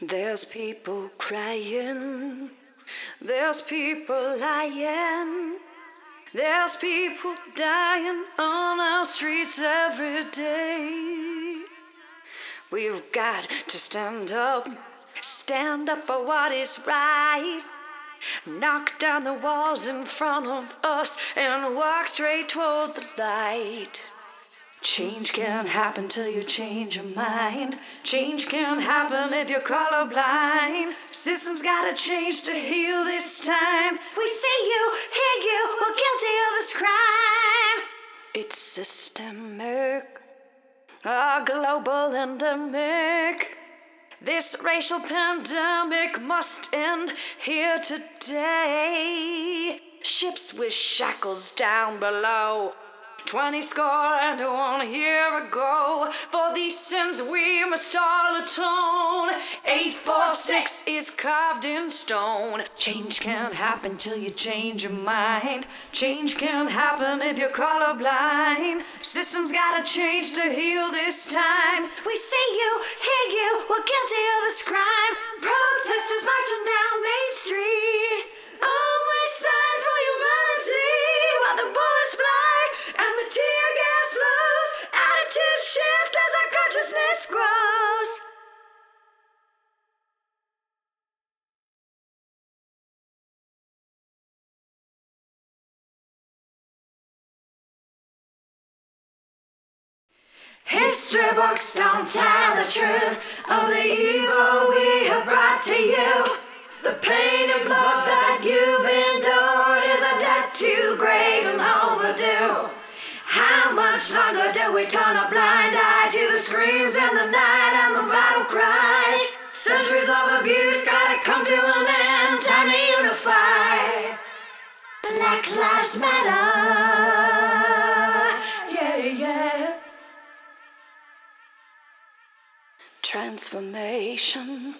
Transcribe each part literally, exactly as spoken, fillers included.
There's people crying, there's people lying, there's people dying on our streets every day. We've got to stand up, stand up for what is right. Knock down the walls in front of us and walk straight toward the light. Change can't happen till you change your mind. Change can't happen if you're colorblind. Systems gotta change to heal this time. We see you, hear you, we're guilty of this crime. It's systemic, a global endemic. This racial pandemic must end here today. Ships with shackles down below, twenty score and one year ago. For these sins we must all atone. eight four six is carved in stone. Change can't happen till you change your mind. Change can't happen if you're colorblind. Systems gotta change to heal this time. We see you, hear you, we're guilty of this crime. Protesters marching down Main Street. Always signs for humanity. While the bullets fly and the tear gas flows, attitudes shift as our consciousness grows. History books don't tell the truth of the evil we have brought to you. The pain and blood that you've endured is a debt too great and overdue. How much longer do we turn a blind eye to the screams in the night and the battle cries? Centuries of abuse gotta come to an end, time to unify. Black Lives Matter, yeah, yeah. Transformation,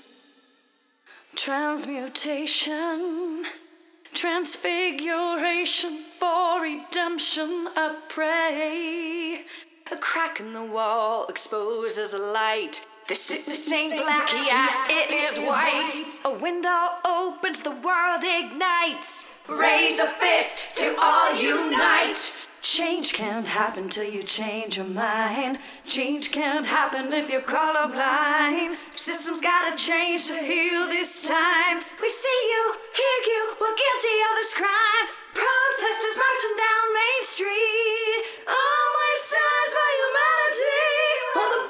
transmutation, transfiguration for redemption, I pray. A crack in the wall exposes a light. This, this ain't black, yeah, it is white. A window opens, the world ignites. Raise a fist to all unite. Change can't happen till you change your mind. Change can't happen if you're colorblind. Systems gotta change to heal this time. We see you, hear you, we're guilty of this crime. Protesters marching down Main Street. Always signs for humanity. While the